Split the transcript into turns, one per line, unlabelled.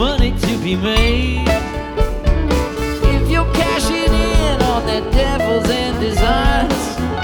money to be made. If you're cashing in on that devils and design,